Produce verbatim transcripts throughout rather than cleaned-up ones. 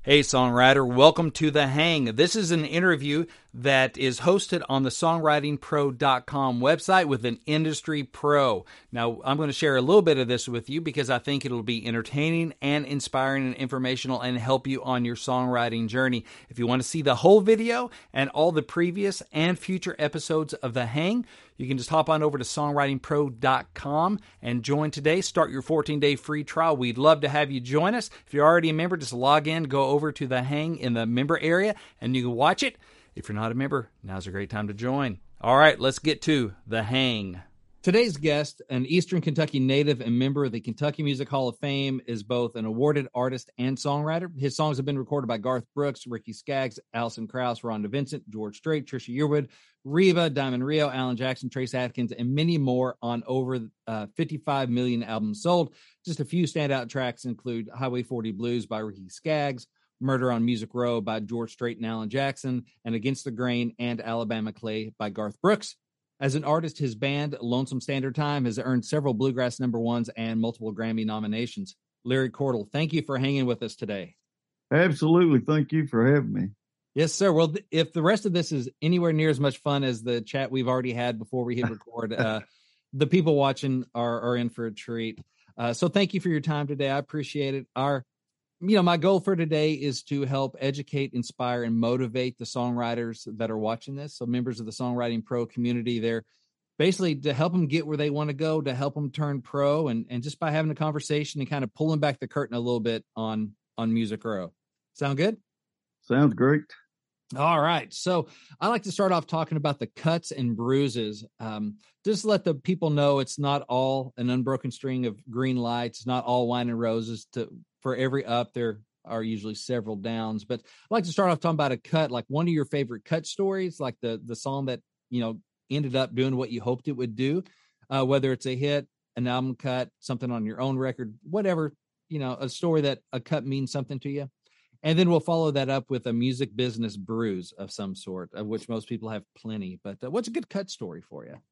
Hey, songwriter, welcome to The Hang. This is an interview that is hosted on the songwriting pro dot com website with an industry pro. Now, I'm going to share a little bit of this with you because I think it'll be entertaining and inspiring and informational and help you on your songwriting journey. If you want to see the whole video and all the previous and future episodes of The Hang, you can just hop on over to songwriting pro dot com and join today. Start your fourteen-day free trial. We'd love to have you join us. If you're already a member, just log in, go over to The Hang in the member area, and you can watch it. If you're not a member, now's a great time to join. All right, let's get to The Hang. Today's guest, an Eastern Kentucky native and member of the Kentucky Music Hall of Fame, is both an awarded artist and songwriter. His songs have been recorded by Garth Brooks, Ricky Skaggs, Alison Krauss, Rhonda Vincent, George Strait, Trisha Yearwood, Reba, Diamond Rio, Alan Jackson, Trace Atkins, and many more on over uh, fifty-five million albums sold. Just a few standout tracks include Highway forty Blues by Ricky Skaggs, Murder on Music Row by George Strait and Alan Jackson, and Against the Grain and Alabama Clay by Garth Brooks. As an artist, his band, Lonesome Standard Time, has earned several bluegrass number ones and multiple Grammy nominations. Larry Cordle, thank you for hanging with us today. Absolutely. Thank you for having me. Yes, sir. Well, th- if the rest of this is anywhere near as much fun as the chat we've already had before we hit record, uh, the people watching are, are in for a treat. Uh, so thank you for your time today. I appreciate it. Our You know, my goal for today is to help educate, inspire, and motivate the songwriters that are watching this. So members of the Songwriting Pro community, they're basically to help them get where they want to go, to help them turn pro, and, and just by having a conversation and kind of pulling back the curtain a little bit on, on Music Row. Sound good? Sounds great. All right. So I like to start off talking about the cuts and bruises. Um, just let the people know it's not all an unbroken string of green lights, not all wine and roses. To For every up, there are usually several downs. But I like to start off talking about a cut, like one of your favorite cut stories, like the the song that, you know, ended up doing what you hoped it would do, uh, whether it's a hit, an album cut, something on your own record, whatever, you know, a story that a cut means something to you. And then we'll follow that up with a music business bruise of some sort, of which most people have plenty. But uh, what's a good cut story for you?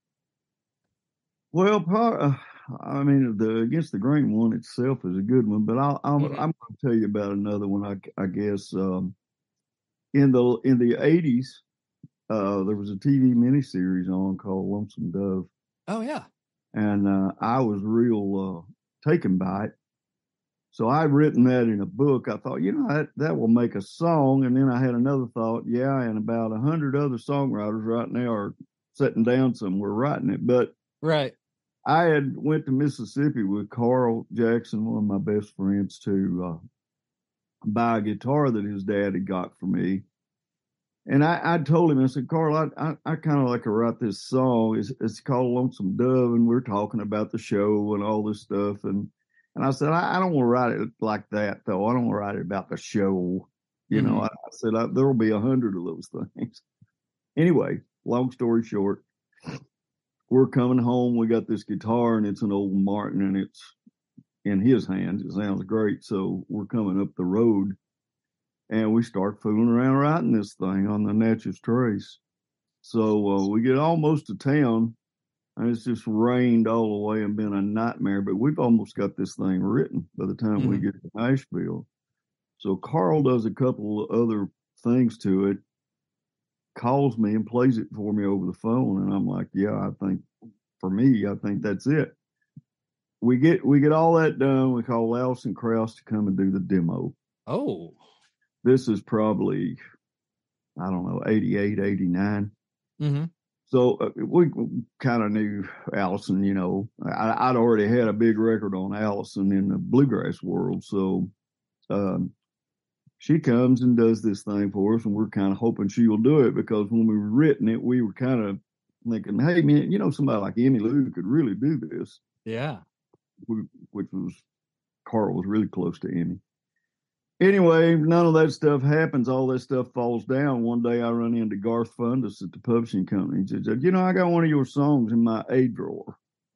Well, part, uh, I mean, the Against the Grain one itself is a good one, but I'll, I'll, mm-hmm. I'm going to tell you about another one. I, I guess um, in the in the eighties, uh, there was a T V miniseries on called Lonesome Dove. Oh yeah, and uh, I was real uh, taken by it. So I'd written that in a book. I thought, you know, that, that will make a song. And then I had another thought, yeah, and about a hundred other songwriters right now are sitting down somewhere writing it. But right, I had went to Mississippi with Carl Jackson, one of my best friends, to uh, buy a guitar that his dad had got for me. And I, I told him, I said, Carl, I, I, I kind of like to write this song. It's, it's called Lonesome Dove, and we're talking about the show and all this stuff. And And I said, I, I don't want to write it like that, though. I don't want to write it about the show. You mm-hmm. know, I, I said, I, there will be a hundred of those things. Anyway, long story short, we're coming home. We got this guitar, and it's an old Martin, and it's in his hands. It sounds great. So we're coming up the road, and we start fooling around writing this thing on the Natchez Trace. So uh, we get almost to town. And it's just rained all the way and been a nightmare, but we've almost got this thing written by the time mm-hmm. we get to Nashville. So Carl does a couple of other things to it, calls me and plays it for me over the phone. And I'm like, yeah, I think for me, I think that's it. We get, we get all that done. We call Alison Krauss to come and do the demo. Oh, this is probably, I don't know, eighty-eight, eighty-nine. Mm-hmm. So uh, we kind of knew Alison, you know, I, I'd already had a big record on Alison in the bluegrass world. So um, she comes and does this thing for us, and we're kind of hoping she'll do it, because when we were written it, we were kind of thinking, hey, man, you know, somebody like Emmylou could really do this. Yeah. We, which was, Carl was really close to Emmy. Anyway, none of that stuff happens. All that stuff falls down. One day I run into Garth Fundus at the publishing company. He said, you know, I got one of your songs in my A drawer.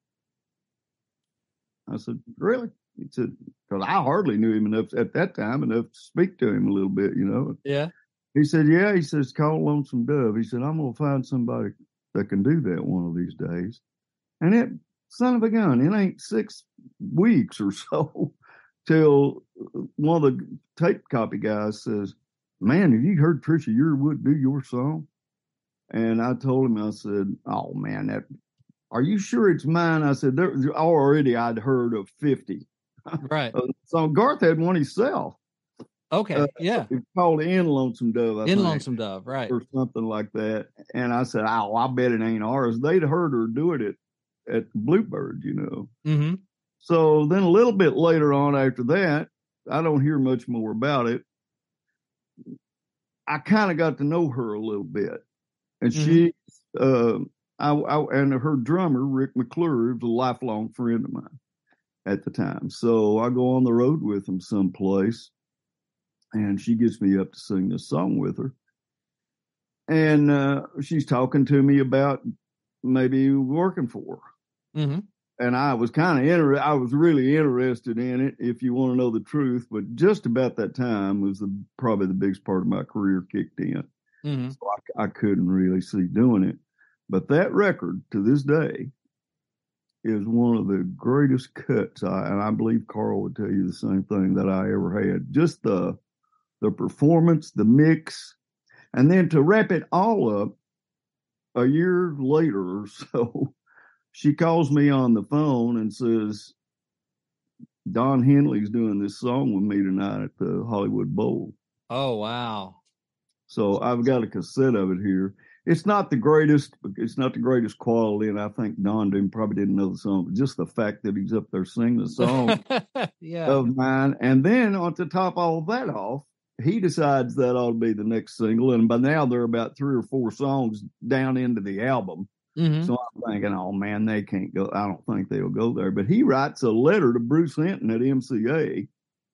I said, really? He said, because I hardly knew him enough at that time, enough to speak to him a little bit, you know. Yeah. He said, yeah. He says, call Lonesome Dove. He said, I'm going to find somebody that can do that one of these days. And it, son of a gun, it ain't six weeks or so. till one of the tape copy guys says, "Man, have you heard Trisha Yearwood do your song?" And I told him, I said, "Oh man, that are you sure it's mine?" I said, there already I'd heard of fifty. Right. So Garth had one himself. Okay. Uh, yeah. It's called In Lonesome Dove. I In think, Lonesome Dove. Right. or something like that. And I said, "Oh, I bet it ain't ours." They'd heard her do it at, at Bluebird, you know. Mm-hmm. So then a little bit later on after that, I don't hear much more about it. I kind of got to know her a little bit. And mm-hmm. she, uh, I, I, and her drummer, Rick McClure, was a lifelong friend of mine at the time. So I go on the road with him someplace, and she gets me up to sing this song with her. And uh, she's talking to me about maybe working for her. Mm-hmm. And I was kind of inter- I was really interested in it, if you want to know the truth. But just about that time was the, probably the biggest part of my career kicked in. Mm-hmm. So I, I couldn't really see doing it. But that record, to this day, is one of the greatest cuts. I, and I believe Carl would tell you the same thing, that I ever had. Just the the performance, the mix, and then to wrap it all up, a year later or so, she calls me on the phone and says, "Don Henley's doing this song with me tonight at the Hollywood Bowl." Oh, wow. So I've got a cassette of it here. It's not the greatest, it's not the greatest quality, and I think Don didn't, probably didn't know the song, but just the fact that he's up there singing the song yeah. of mine. And then on to top all that off, he decides that ought to be the next single. And by now they're about three or four songs down into the album. Mm-hmm. So I'm thinking, oh man, they can't go. I don't think they'll go there. But he writes a letter to Bruce Hinton at M C A.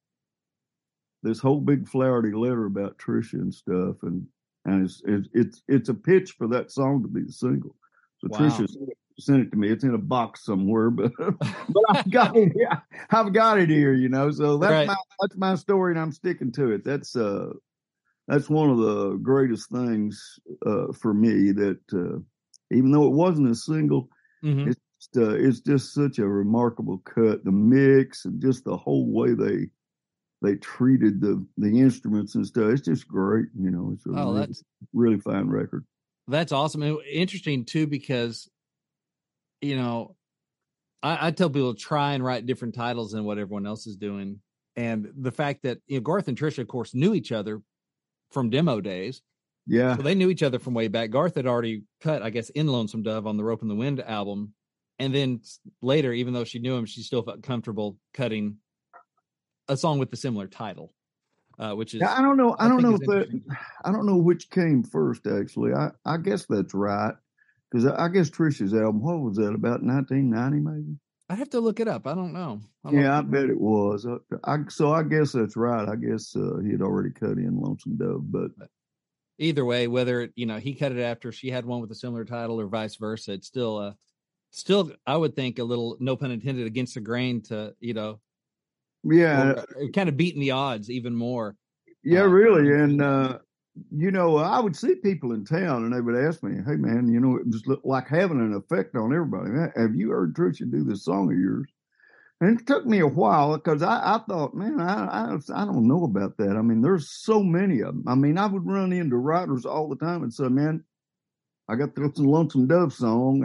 This whole big flowery letter about Trisha and stuff. And and it's it's it's, it's a pitch for that song to be the single. So wow. Trisha sent it to me. It's in a box somewhere, but but I've got it. Yeah, I've got it here, you know. So that's right. my that's my story, and I'm sticking to it. That's uh that's one of the greatest things uh, for me. That uh, even though it wasn't a single, mm-hmm. it's just, uh, it's just such a remarkable cut. The mix and just the whole way they they treated the the instruments and stuff. It's just great, you know. It's a oh, really, that's really fine record. That's awesome. And interesting too, because you know, I, I tell people to try and write different titles than what everyone else is doing. And the fact that, you know, Garth and Trisha, of course, knew each other from demo days. Yeah. So they knew each other from way back. Garth had already cut, I guess, In Lonesome Dove on the Rope in the Wind album. And then later, even though she knew him, she still felt comfortable cutting a song with a similar title, uh, which is, yeah, I don't know. I, I don't know if that, interesting. I don't know which came first, actually. I, I guess that's right. Because I guess Trisha's album, what was that, about nineteen ninety maybe? I'd have to look it up. I don't know. I don't yeah, know. I bet it was. I, I, so I guess that's right. I guess uh, he had already cut in Lonesome Dove. But either way, whether, you know, he cut it after she had one with a similar title or vice versa, it's still, uh, still, I would think, a little, no pun intended, against the grain to, you know, yeah, kind of beating the odds even more. Yeah, uh, really. And, uh, you know, I would see people in town and they would ask me, "Hey, man, you know, it was like having an effect on everybody. Have you heard Trisha do this song of yours?" And it took me a while because I, I thought, man, I, I I don't know about that. I mean, there's so many of them. I mean, I would run into writers all the time and say, "Man, I got this Lonesome Dove song."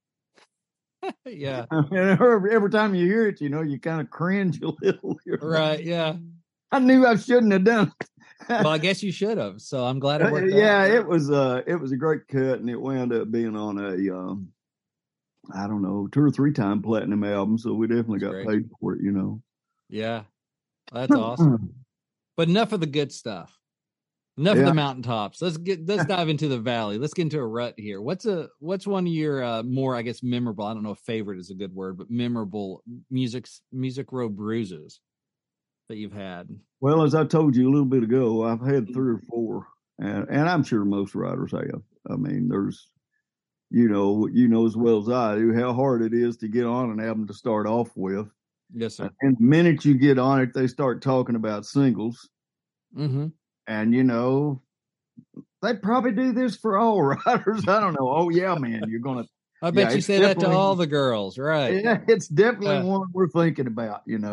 And yeah. And every, every time you hear it, you know, you kind of cringe a little. Right, yeah. I knew I shouldn't have done it. Well, I guess you should have. So I'm glad it worked yeah, out. it was uh it was a great cut, and it wound up being on a um I don't know, two or three time platinum album. So we definitely That's got great. paid for it, you know. Yeah, that's awesome. But enough of the good stuff. Enough yeah. of the mountaintops. Let's get let's dive into the valley. Let's get into a rut here. What's a what's one of your uh, more, I guess, memorable? I don't know if favorite is a good word, but memorable music music row bruises that you've had? Well, as I told you a little bit ago, I've had three or four, and, and I'm sure most writers have. I mean, there's, you know, you know as well as I do how hard it is to get on an album to start off with. Yes, sir. And the minute you get on it, they start talking about singles. Mm-hmm. And, you know, they probably do this for all writers. I don't know. Oh, yeah, man, you're going to. I bet yeah, you say that to all the girls, right? Yeah, it's definitely uh, one we're thinking about, you know.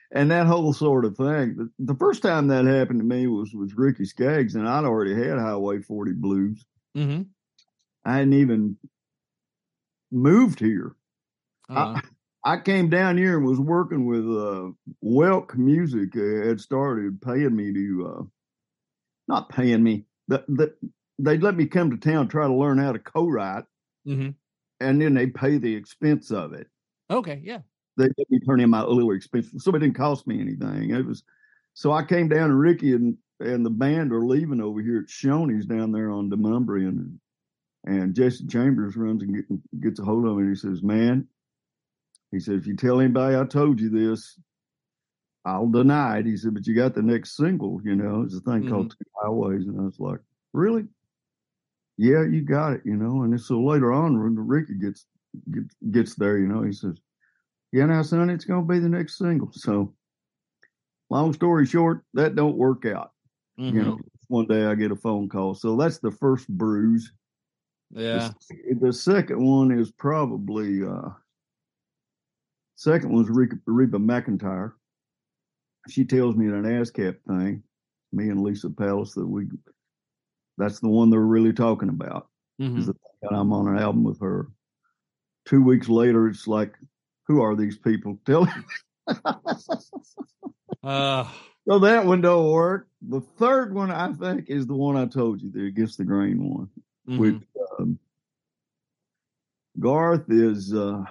and that whole sort of thing. The, the first time that happened to me was with Ricky Skaggs, and I'd already had Highway forty Blues. Mm-hmm. I hadn't even moved here. Uh-huh. I, I came down here and was working with uh, Welk Music. Uh, had started paying me to, uh, not paying me, the, the, they'd let me come to town, try to learn how to co-write, mm-hmm. and then they pay the expense of it. Okay, yeah. They let me turn in my little expense, so it didn't cost me anything. It was, so I came down, and Ricky and, and the band are leaving over here at Shoney's down there on Demumbrian, and, and Jesse Chambers runs and get, gets a hold of me, and he says, man, he said, if you tell anybody I told you this, I'll deny it. He said, but you got the next single, you know, it's a thing mm-hmm. called Two Highways. And I was like, really? Yeah, you got it, you know. And so later on, when Ricky gets, gets, gets there, you know, he says, yeah, now, son, it's going to be the next single. So long story short, that don't work out. Mm-hmm. You know, one day I get a phone call. So that's the first bruise. Yeah. The, the second one is probably, uh, second one's Reba, Reba McEntire. She tells me in an ASCAP thing, me and Lisa Palace, that we, that's the one they're really talking about. Mm-hmm. Is the thing that I'm on an album with her. Two weeks later, it's like, who are these people? Tell me. uh. So that one don't work. The third one, I think, is the one I told you, the Against the Grain one. Mm-hmm. Which um, Garth is, uh,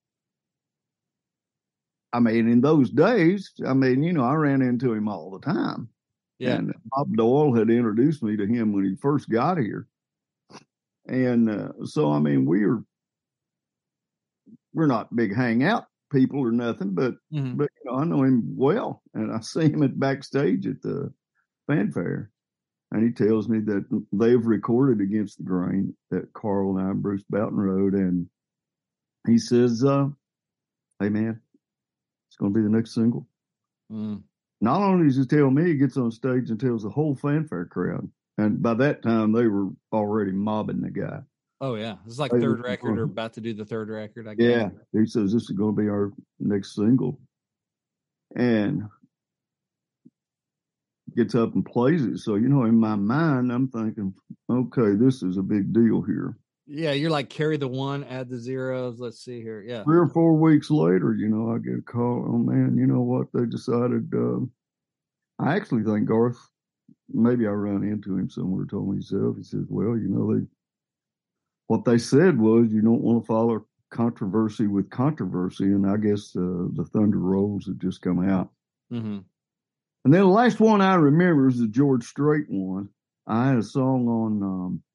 I mean, in those days, I mean, you know, I ran into him all the time. Yeah. And Bob Doyle had introduced me to him when he first got here. And uh, so, I mean, we're, we're not big hangout people or nothing, but, mm-hmm. but, you know, I know him well. And I see him at backstage at the fanfare. And he tells me that they've recorded Against the Grain, that Carl and I and Bruce Boughton wrote. And he says, uh, hey, man, it's going to be the next single. Mm. Not only does he tell me, he gets on stage and tells the whole fanfare crowd. And by that time, they were already mobbing the guy. Oh, yeah. It's like they third were, record or about to do the third record, I guess. Yeah. He says, this is going to be our next single. And gets up and plays it. So, you know, in my mind, I'm thinking, okay, this is a big deal here. Yeah, you're like, carry the one, add the zeros. Let's see here. Yeah. Three or four weeks later, you know, I get a call. Oh, man, you know what? They decided. Uh, I actually think Garth, maybe I ran into him somewhere, told me himself. He says, well, you know, they, what they said was you don't want to follow controversy with controversy. And I guess uh, the Thunder Rolls had just come out. Mm-hmm. And then the last one I remember is the George Strait one. I had a song on um,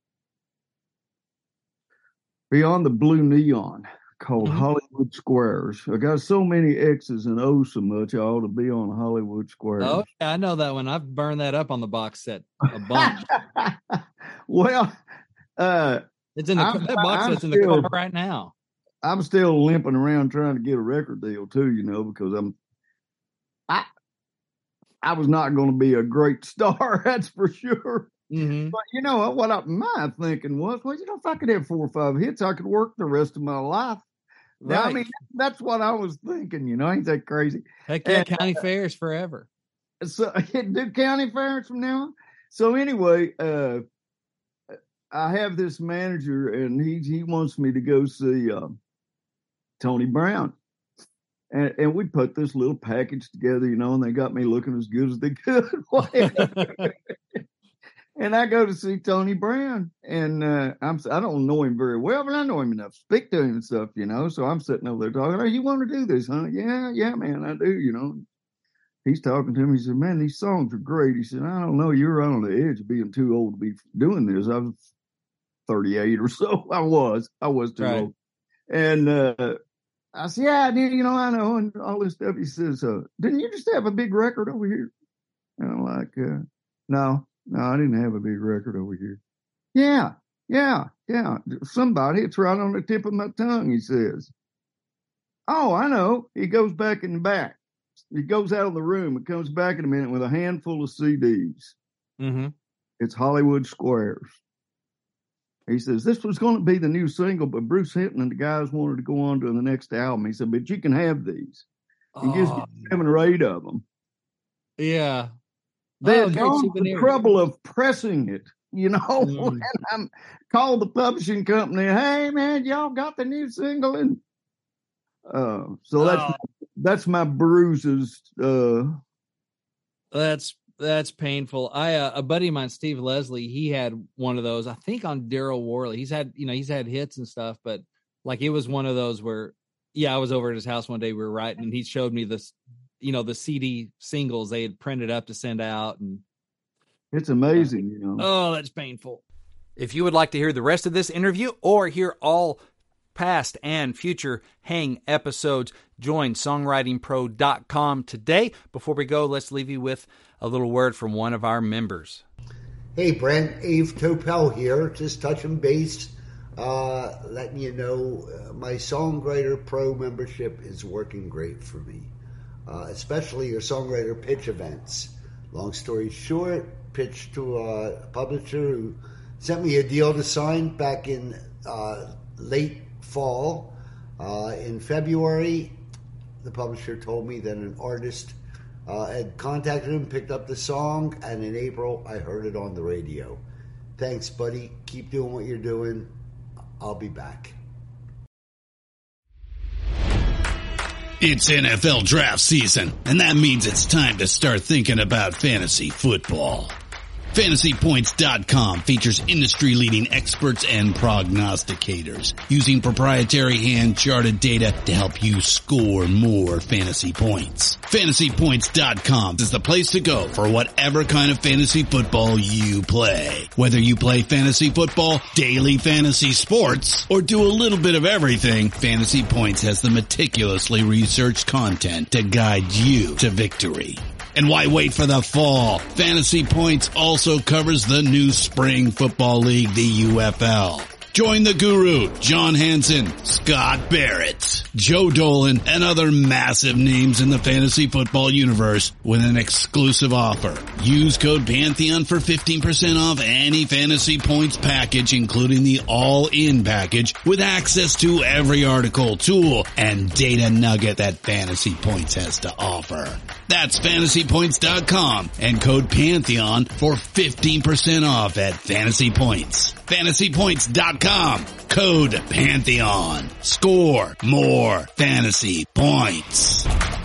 Beyond the Blue Neon called mm-hmm. Hollywood Squares. I got so many X's and O's so much I ought to be on Hollywood Squares. Oh, yeah, I know that one. I've burned that up on the box set a bunch. Well, uh, it's in the I'm, that box I'm set's in the still, car right now. I'm still limping around trying to get a record deal too, you know, because I'm I I was not going to be a great star, that's for sure. Mm-hmm. But you know what? I, my thinking was, well, you know, if I could have four or five hits, I could work the rest of my life. Right. I mean, that's what I was thinking. You know, ain't that crazy? Heck yeah, and, county uh, fairs forever. So do county fairs from now on. So anyway, uh, I have this manager, and he he wants me to go see uh, Tony Brown. And, and we put this little package together, you know, and they got me looking as good as they could. And I go to see Tony Brown, and uh, I'm I don't know him very well, but I know him enough to speak to him and stuff, you know. So I'm sitting over there talking. Oh, you want to do this, huh? Yeah, yeah, man, I do, you know. He's talking to me. He said, man, these songs are great. He said, I don't know, you're right on the edge of being too old to be doing this. I was thirty-eight or so. I was. I was too right. old. And uh, I said, yeah, I did, you know, I know, and all this stuff. He says, uh, didn't you just have a big record over here? And I'm like, uh, no. No, I didn't have a big record over here. Yeah, yeah, yeah. Somebody, it's right on the tip of my tongue, he says. Oh, I know. He goes back in the back. He goes out of the room and comes back in a minute with a handful of C Ds. Mm-hmm. It's Hollywood Squares. He says, this was going to be the new single, but Bruce Hinton and the guys wanted to go on to the next album. He said, but you can have these. He gives me seven or eight of them. Yeah. They Oh, had great gone to the souvenir. trouble of pressing it, you know. Mm. And I'm called the publishing company. Hey, man, y'all got the new single, and uh, so that's Oh. that's my bruises. Uh, That's that's painful. I uh, a buddy of mine, Steve Leslie, he had one of those. I think on Daryl Worley. He's had you know he's had hits and stuff, but like it was one of those where, yeah, I was over at his house one day. We were writing, and he showed me this, you know, the C D singles they had printed up to send out, and it's amazing, you know. oh, that's painful. If you would like to hear the rest of this interview or hear all past and future Hang episodes, join songwriting pro dot com today. Before we go, let's leave you with a little word from one of our members. Hey, Brent, Ave Topel here, just touching base, uh, letting you know uh, my Songwriter Pro membership is working great for me, uh, especially your Songwriter pitch events. Long story short, pitched to a publisher who sent me a deal to sign back in uh, late fall. Uh, in February, the publisher told me that an artist uh, had contacted him, picked up the song, and in April, I heard it on the radio. Thanks, buddy. Keep doing what you're doing. I'll be back. It's N F L draft season, and that means it's time to start thinking about fantasy football. Fantasy Points dot com features industry-leading experts and prognosticators using proprietary hand-charted data to help you score more fantasy points. Fantasy Points dot com is the place to go for whatever kind of fantasy football you play. Whether you play fantasy football, daily fantasy sports, or do a little bit of everything, Fantasy Points has the meticulously researched content to guide you to victory. And why wait for the fall? Fantasy Points also covers the new spring football league, the U F L. Join the guru, John Hansen, Scott Barrett, Joe Dolan, and other massive names in the fantasy football universe with an exclusive offer. Use code Pantheon for fifteen percent off any Fantasy Points package, including the all-in package, with access to every article, tool, and data nugget that Fantasy Points has to offer. That's Fantasy Points dot com and code Pantheon for fifteen percent off at Fantasy Points. Fantasy Points dot com, code Pantheon. Score more fantasy points.